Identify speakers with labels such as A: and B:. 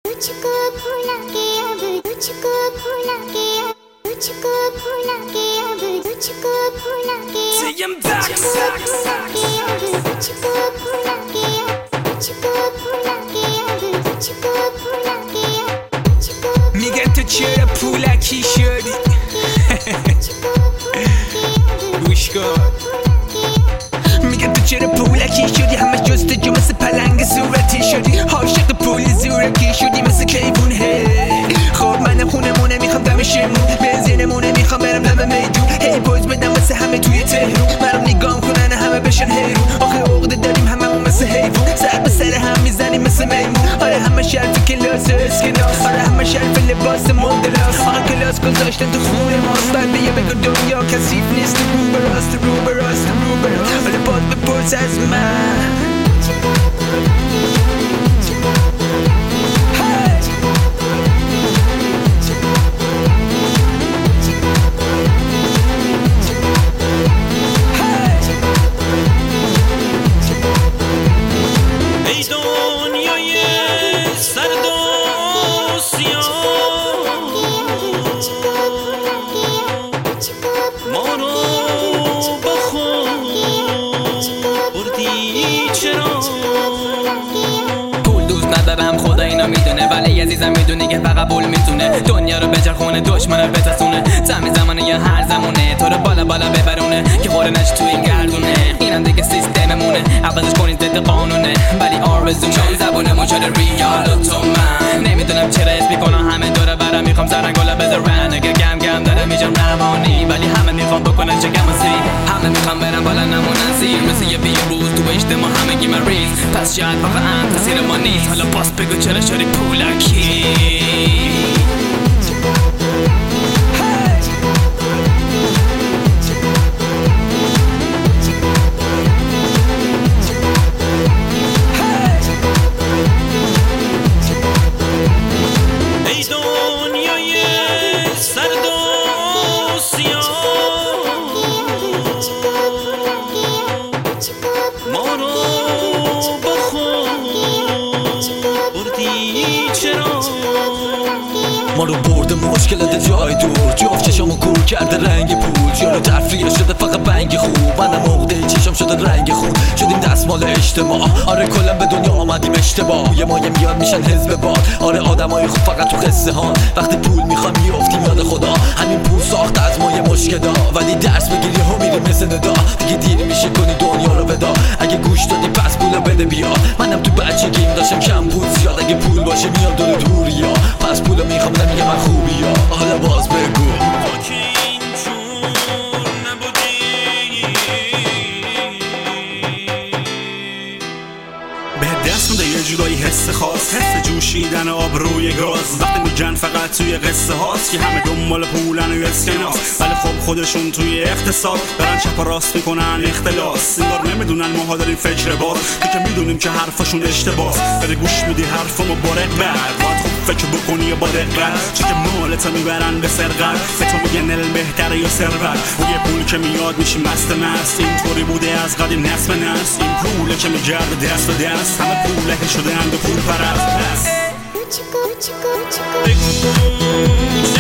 A: तुझको भुला के अब तुझको भुला के अब तुझको भुला के अब तुझको भुला के तुझको भुला के अब तुझको भुला के अब तुझको भुला के अब तुझको भुला के अब
B: میگه تو چرا پولکی شدی گوش کن میگه تو چرا پولکی شدی همه جستجو مثل پلنگ صورتی شدی عاشق پول زورکی شدی مثل کیوون هی خب من خونمونه میخوام دم شمرون بنزینمونه میخوام برم لب میدون هی پوز بدم مثل همه توی تهرون منم نگام کنن همه بشن حیرون آخه عقده داریم هممون مثل حیوون سر به سر هم میزنیم مثل میمون آره همه شرف کلاس اسکناس آره همه شرف لباس مدلاس آخه کلاس گذاشتن تو خونه ماست بعد بیا بگو دنیا کثیف نیست رو به راست رو به راست رو به راست آره باز بپرس از من
C: ندارم خدا اینا میدونه ولی عزیزم میدونی که فقط پول میتونه دنیا رو بچرخونه دشمن بترسونه زمین زمانه یا هر زمونه تو رو بالا بالا ببرونه که خوره نش تو این گردونه اینم دیگه سیستممونه عوضش کنید ضد قانونه ولی آرزومه چون زبونمون شده ریال و تو من نمیدونم چرا اسم میکنم همه دوره برم میخوام سرنگولا بذارن اگه گم گم داره میشم روانی ولی همه میخوام بکنن چه گمسی همه میخوام برم بالا نمونن سیر مثل یه بیروز تو اجتماع همگی مریض پس شاید واقعا تاثیر ما نیست حالا باز بگو چرا شدی پولکی
D: ما رو برده مشکلات جای دور جفت چشامو کور کرده رنگ پول جارو تفریه شده فقط بنگ خوب منم عقده چشام شده رنگ خون شدیم دستمال اجتماع آره کلا به دنیا آمدیم اشتباه یه مایه میاد میشن حزب باد آره آدمای خوب فقط تو قصه ها وقتی پول میخوام میافتیم یاد خدا همین پول ساخته از ما یه مشکلا ولی درس بگیری ها میره مثل ندا دیگه دیر میشه کنی دنیا رو ودا اگه گوش دادی پس پولو بده بیا منم تو بچگیم داشتم کم بود زیاد اگه پول باشه میاد دور دوریا پس پولو میخوام نمیگه من خوبی یا حالا باز بگو
E: به دست میده یه جورایی حس خاص حس جوشیدن آب روی گاز وقتی میگن فقط توی قصه هاست که همه دنبال پولن و اسکناس ولی خب خودشون توی اقتصاد دارن چپ و راست میکنن اختلاس انگار نمیدونن ماها داریم فکر باز تو که میدونیم که حرفشون اشتباس بده گوش میدی حرفمو با رغبت باید خوب فکر بکنی با دقت چه که مالتو میبرن به سرقت به تو میگن علم بهتره یا ثروت و یه پول که میاد میشی مست اینطوری بوده از قدیم نسل نسل این پوله که میگرده دست به دست همه پوله شده اند و پول پرست